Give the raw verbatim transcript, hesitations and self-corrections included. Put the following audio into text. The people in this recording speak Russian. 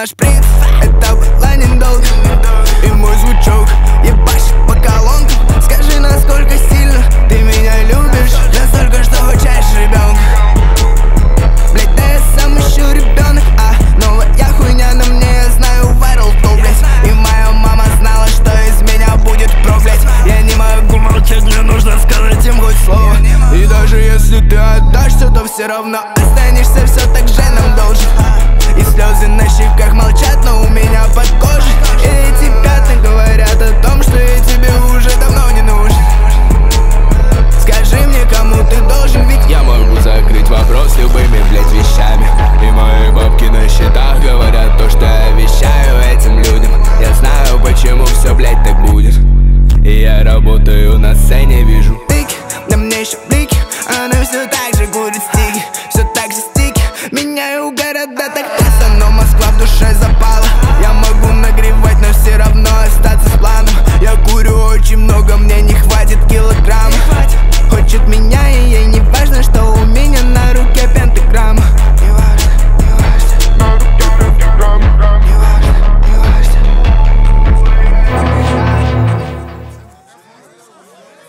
наш приз, это была недолго. И мой звучок ебашит по колонкам. Скажи, насколько сильно ты меня любишь, настолько, что хочешь ребенка. Блять, да я сам еще ребенок, а новая хуйня на мне, я знаю, viral tool, блять. И моя мама знала, что из меня будет про, блять. Я не могу молчать, мне нужно сказать им хоть слово. И даже если ты отдашься, то все равно останешься все так же нам должен. И слезы на щеках молчат, но у меня под кожей. И эти пятна говорят о том, что я тебе уже давно не нужен. Скажи мне, кому ты должен, ведь я могу закрыть вопрос любыми, блять, вещами. И мои бабки на счетах говорят то, что я вещаю этим людям. Я знаю, почему все, блять, так будет. И я работаю на сцене,